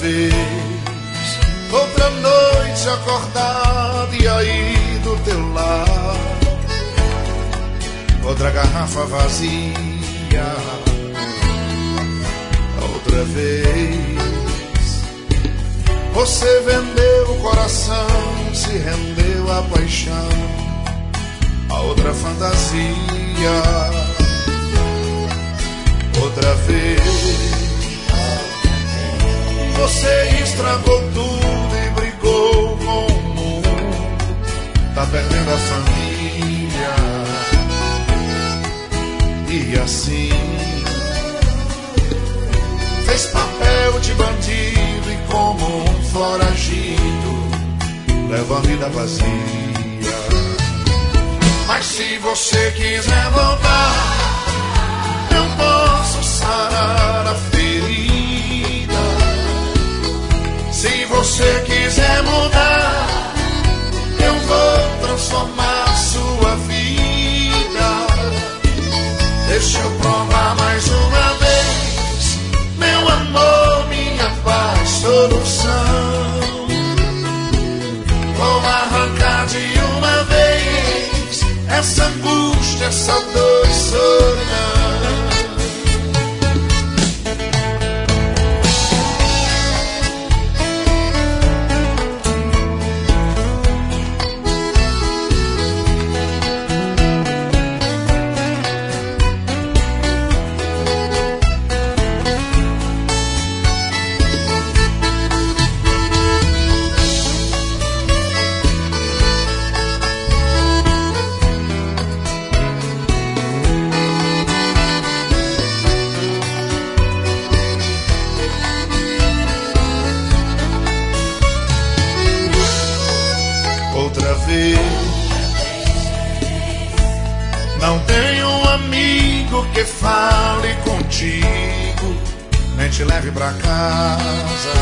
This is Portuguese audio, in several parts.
vez, outra noite acordado e aí do teu lado, outra garrafa vazia. Outra vez, você vendeu o coração, se rendeu à paixão, a outra fantasia. Outra vez, você estragou tudo e brigou com o mundo, tá perdendo a família. E assim fez papel de bandido e como um foragido leva a vida vazia. Mas se você quiser voltar, eu posso sarar a ferida. Se você quiser mudar, eu vou transformar sua vida. Deixa eu provar mais uma vez, meu amor, minha paz, solução. Vou arrancar de uma vez essa angústia, essa dor e solidão. Outra vez, não tenho um amigo que fale contigo, nem te leve pra casa.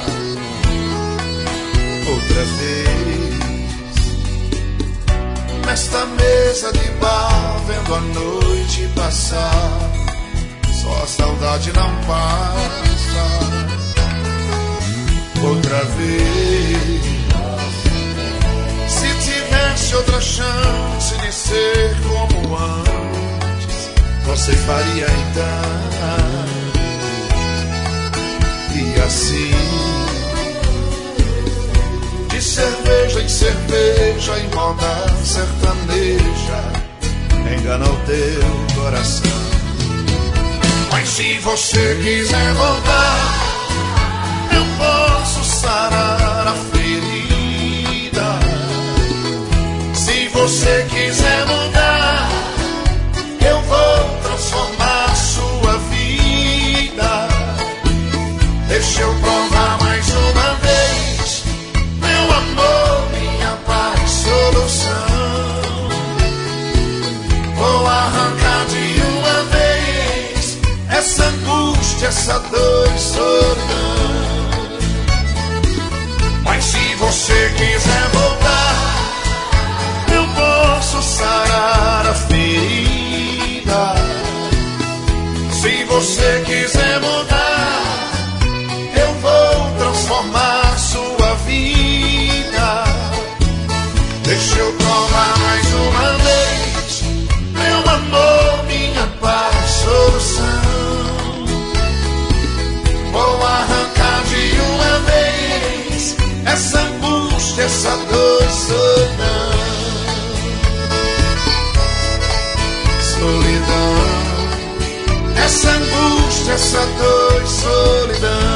Outra vez, nesta mesa de bar, vendo a noite passar, só a saudade não passa. Outra vez, se tivesse outra chance de ser como antes, você faria então. E assim, de cerveja em cerveja, em moda sertaneja, engana o teu coração. Mas se você quiser voltar, eu posso sarar a ferida. Se você quiser mudar, eu vou transformar sua vida. Deixa eu provar mais uma vez, meu amor, minha paz, solução. Vou arrancar de uma vez essa angústia, essa dor e solidão. Mas se você quiser voltar, eu posso sarar a ferida. Se você quiser mudar, eu vou transformar sua vida. Deixa eu provar mais uma vez, meu amor, minha paz, solução. Vou arrancar de uma vez essa angústia, essa dor e solidão. Solidão, essa angústia, essa dor e solidão.